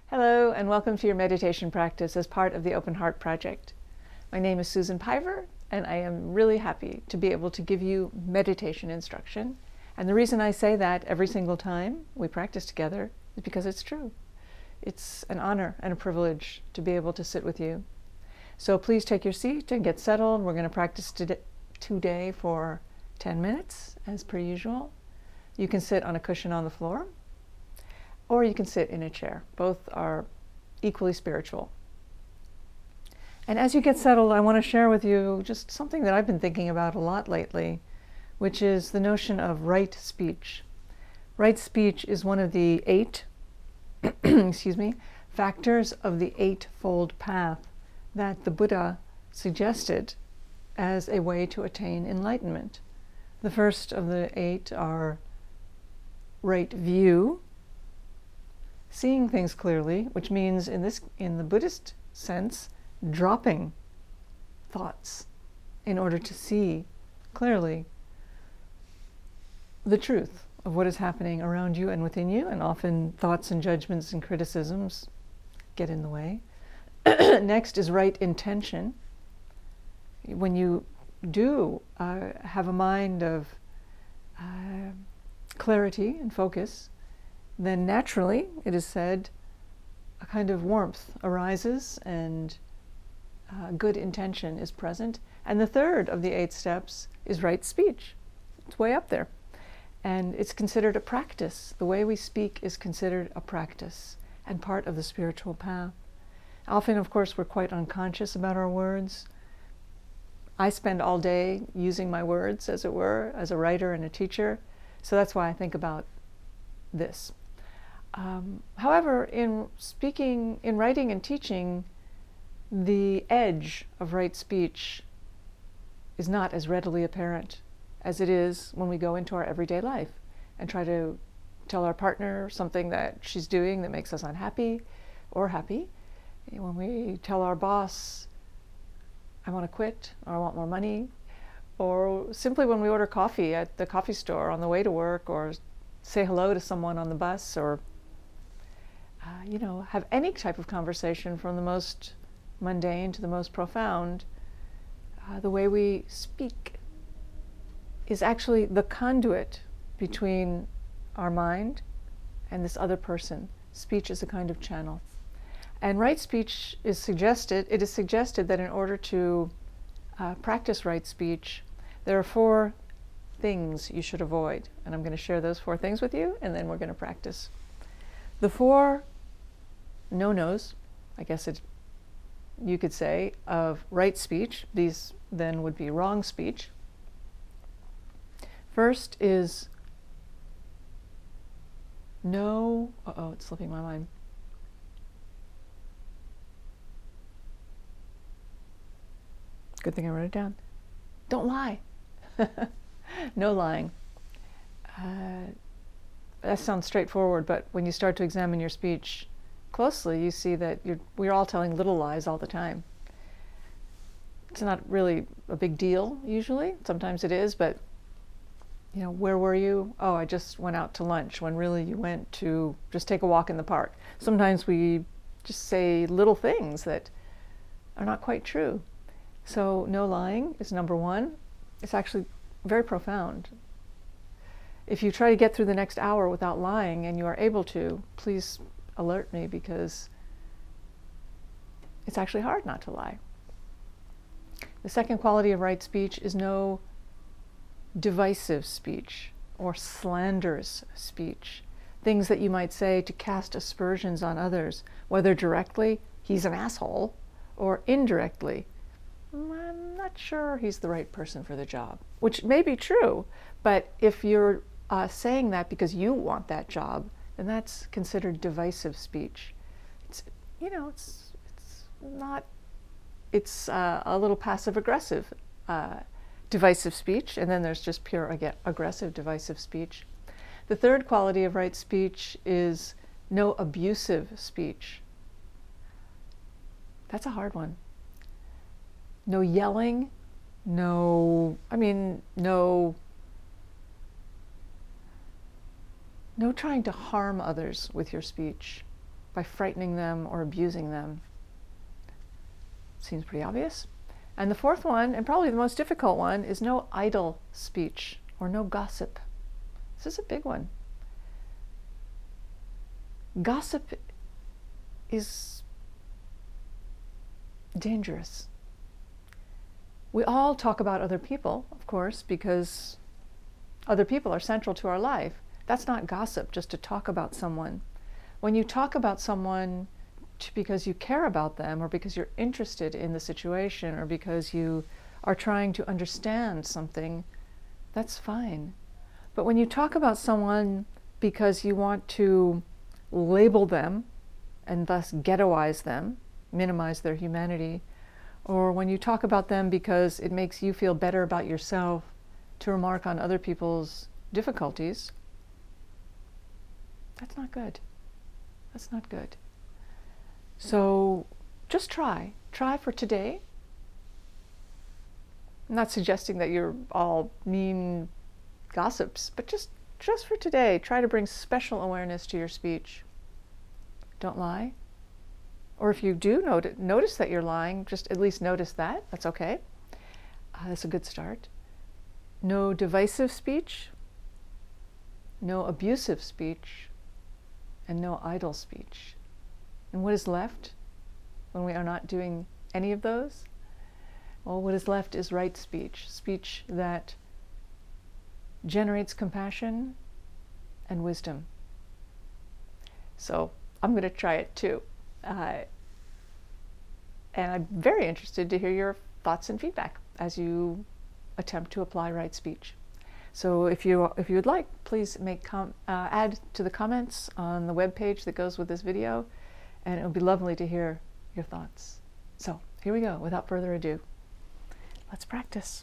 Hello, and welcome to your meditation practice as part of the Open Heart Project. My name is Susan Piver, and I am really happy to be able to give you meditation instruction. And the reason I say that every single time we practice together is because it's true. It's an honor and a privilege to be able to sit with you. So please take your seat and get settled. We're going to practice today for 10 minutes, as per usual. You can sit on a cushion on the floor, or you can sit in a chair. Both are equally spiritual. And as you get settled, I want to share with you just something that I've been thinking about a lot lately, which is the notion of right speech. Right speech is one of the 8 factors of the eightfold path that the Buddha suggested as a way to attain enlightenment. The first of the 8 are right view, seeing things clearly, which means in the Buddhist sense, dropping thoughts in order to see clearly the truth of what is happening around you and within you, and often thoughts and judgments and criticisms get in the way. Next is right intention. When you do have a mind of clarity and focus, then naturally, it is said, a kind of warmth arises and good intention is present. And the third of the 8 steps is right speech. It's way up there. And it's considered a practice. The way we speak is considered a practice and part of the spiritual path. Often, of course, we're quite unconscious about our words. I spend all day using my words, as it were, as a writer and a teacher. So that's why I think about this. However, in speaking, in writing and teaching, the edge of right speech is not as readily apparent as it is when we go into our everyday life and try to tell our partner something that she's doing that makes us unhappy or happy. When we tell our boss, I want to quit, or I want more money, or simply when we order coffee at the coffee store on the way to work, or say hello to someone on the bus, or have any type of conversation, from the most mundane to the most profound. The way we speak is actually the conduit between our mind and this other person. Speech is a kind of channel. And right speech is suggested, it is suggested that in order to practice right speech, there are 4 things you should avoid. And I'm going to share those 4 things with you, and then we're going to practice. The 4 no-nos, I guess you could say, of right speech, these then would be wrong speech. First is no, it's slipping my mind. Good thing I wrote it down. Don't lie. No lying. That sounds straightforward, but when you start to examine your speech closely, you see that we're all telling little lies all the time. It's not really a big deal usually. Sometimes it is, but where were you? Oh, I just went out to lunch, when really you went to just take a walk in the park. Sometimes we just say little things that are not quite true. So no lying is number 1. It's actually very profound. If you try to get through the next hour without lying, and you are able to, please alert me, because it's actually hard not to lie. The second quality of right speech is no divisive speech or slanderous speech. Things that you might say to cast aspersions on others, whether directly, he's an asshole, or indirectly, I'm not sure he's the right person for the job, which may be true, but if you're saying that because you want that job, then that's considered divisive speech. It's a little passive-aggressive divisive speech, and then there's just pure aggressive divisive speech. The third quality of right speech is no abusive speech. That's a hard one. No yelling, no trying to harm others with your speech. by frightening them or abusing them. Seems pretty obvious. And the fourth one, and probably the most difficult one, is no idle speech or no gossip. This is a big one. Gossip is dangerous. We all talk about other people, of course, because other people are central to our life. That's not gossip, just to talk about someone. When you talk about someone because you care about them, or because you're interested in the situation, or because you are trying to understand something, that's fine. But when you talk about someone because you want to label them and thus ghettoize them, minimize their humanity, or when you talk about them because it makes you feel better about yourself to remark on other people's difficulties, that's not good. That's not good. So just try for today. I'm not suggesting that you're all mean gossips, but just for today, try to bring special awareness to your speech. Don't lie. Or if you do notice that you're lying, just at least notice that. That's okay. That's a good start. No divisive speech, no abusive speech, and no idle speech. And what is left when we are not doing any of those? Well, what is left is right speech, speech that generates compassion and wisdom. So I'm going to try it too. And I'm very interested to hear your thoughts and feedback as you attempt to apply right speech. So if you would like, please add to the comments on the web page that goes with this video, and it would be lovely to hear your thoughts. So here we go. Without further ado, let's practice.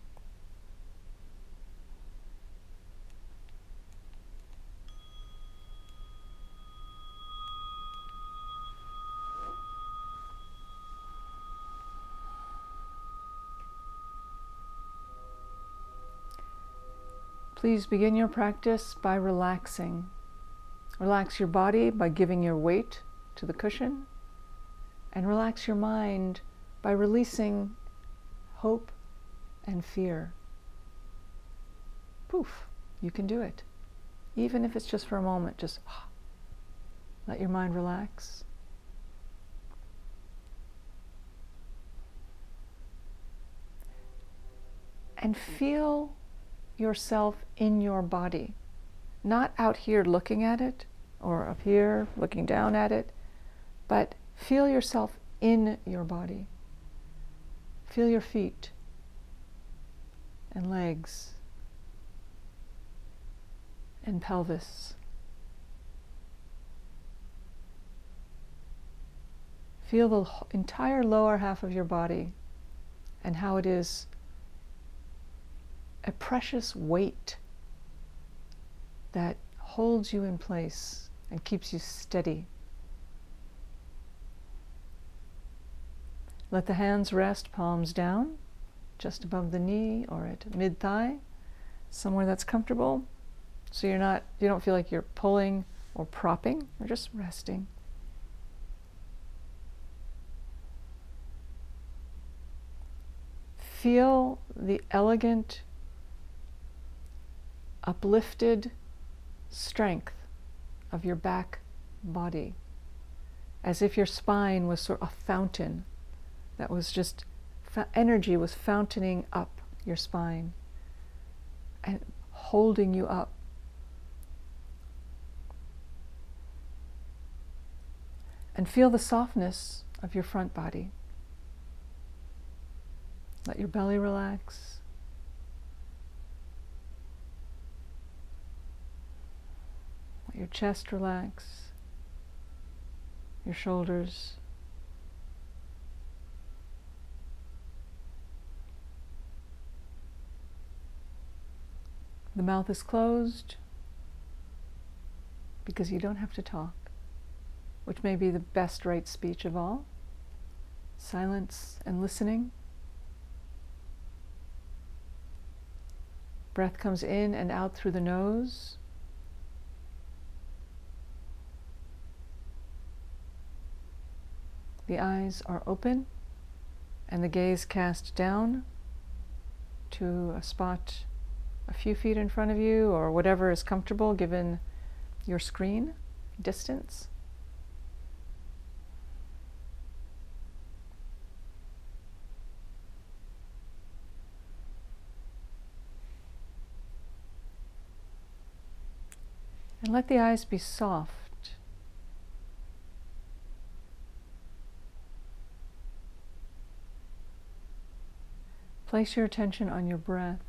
Please begin your practice by relaxing. Relax your body by giving your weight to the cushion, and relax your mind by releasing hope and fear. Poof, you can do it. Even if it's just for a moment, just let your mind relax. And feel yourself in your body, not out here looking at it, or up here looking down at it, but feel yourself in your body. Feel your feet and legs and pelvis. Feel the entire lower half of your body and how it is a precious weight that holds you in place and keeps you steady. Let the hands rest palms down, just above the knee or at mid-thigh, somewhere that's comfortable. So you don't feel like you're pulling or propping, you're just resting. Feel the elegant, uplifted strength of your back body, as if your spine was sort of a fountain that was just, energy was fountaining up your spine and holding you up. And feel the softness of your front body. Let your belly relax. Let your chest relax. Your shoulders. The mouth is closed because you don't have to talk, which may be the best right speech of all. Silence and listening. Breath comes in and out through the nose. The eyes are open and the gaze cast down to a spot a few feet in front of you, or whatever is comfortable given your screen distance. And let the eyes be soft. Place your attention on your breath.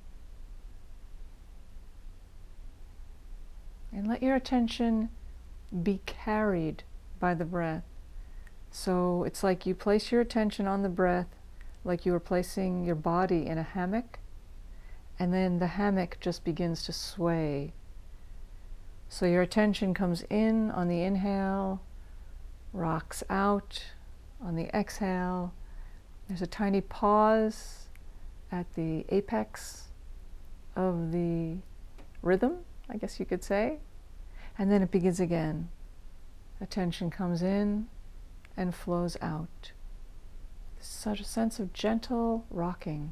And let your attention be carried by the breath. So it's like you place your attention on the breath like you were placing your body in a hammock, and then the hammock just begins to sway. So your attention comes in on the inhale, rocks out on the exhale. There's a tiny pause at the apex of the rhythm, I guess you could say. And then it begins again. Attention comes in and flows out. Such a sense of gentle rocking.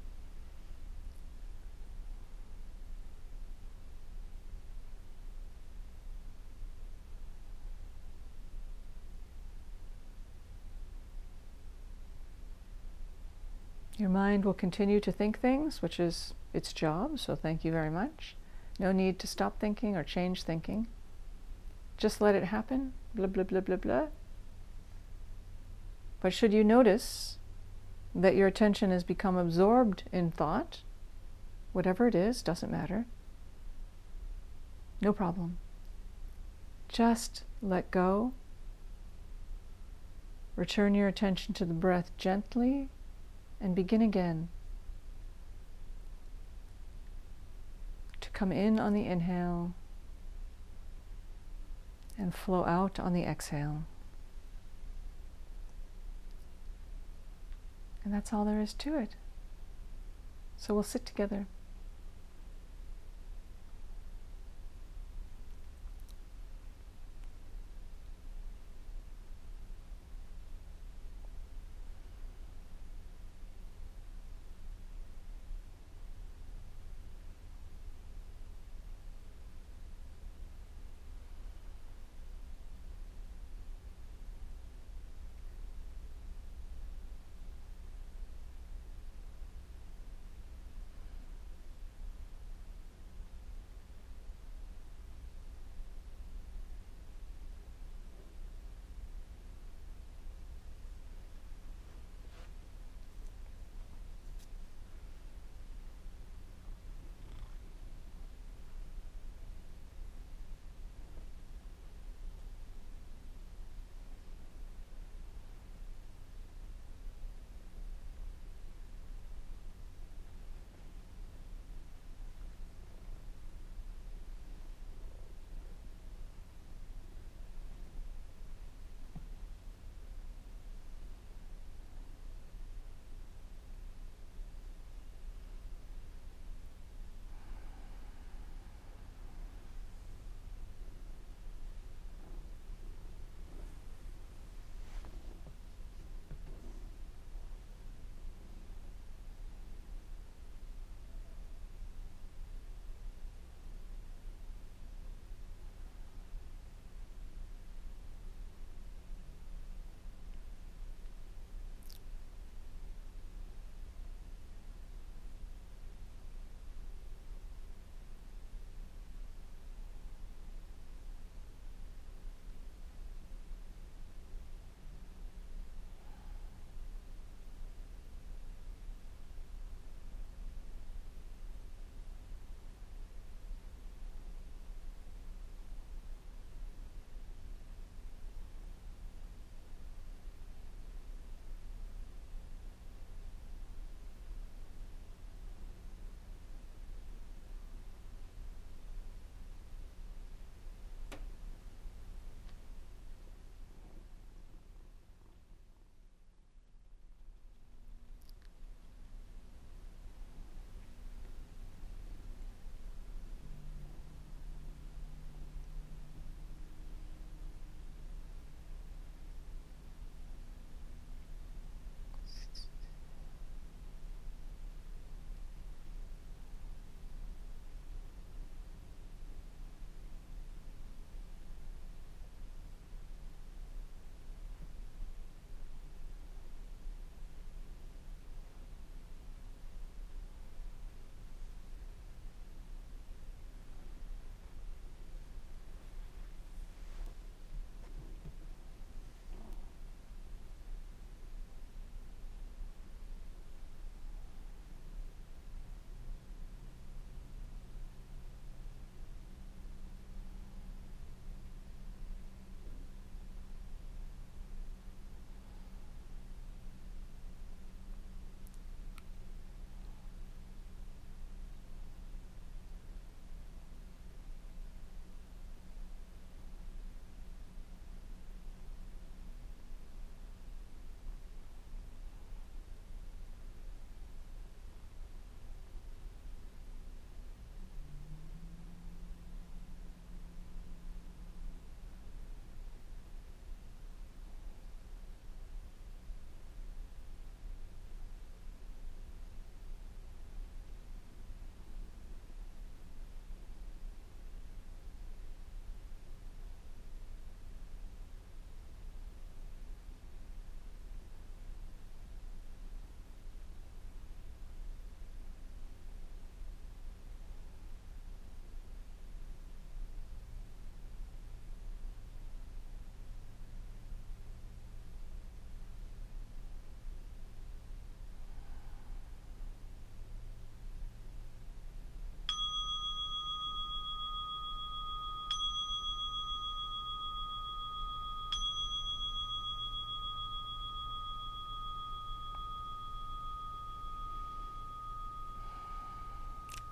Your mind will continue to think things, which is its job, so thank you very much. No need to stop thinking or change thinking. Just let it happen, blah, blah, blah, blah, blah. But should you notice that your attention has become absorbed in thought, whatever it is, doesn't matter, no problem. Just let go. Return your attention to the breath gently and begin again. To come in on the inhale and flow out on the exhale. And that's all there is to it. So we'll sit together.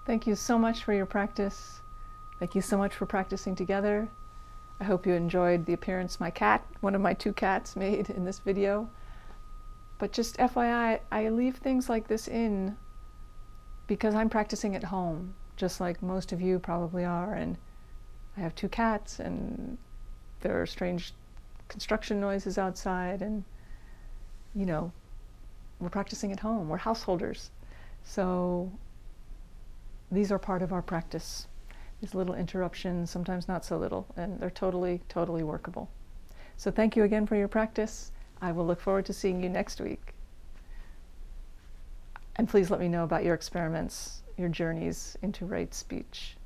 Thank you so much for your practice. Thank you so much for practicing together. I hope you enjoyed the appearance my cat, one of my 2 cats, made in this video. But just FYI, I leave things like this in because I'm practicing at home, just like most of you probably are, and I have 2 cats, and there are strange construction noises outside, and you know, we're practicing at home, we're householders. So these are part of our practice. These little interruptions, sometimes not so little, and they're totally, totally workable. So thank you again for your practice. I will look forward to seeing you next week. And please let me know about your experiments, your journeys into right speech.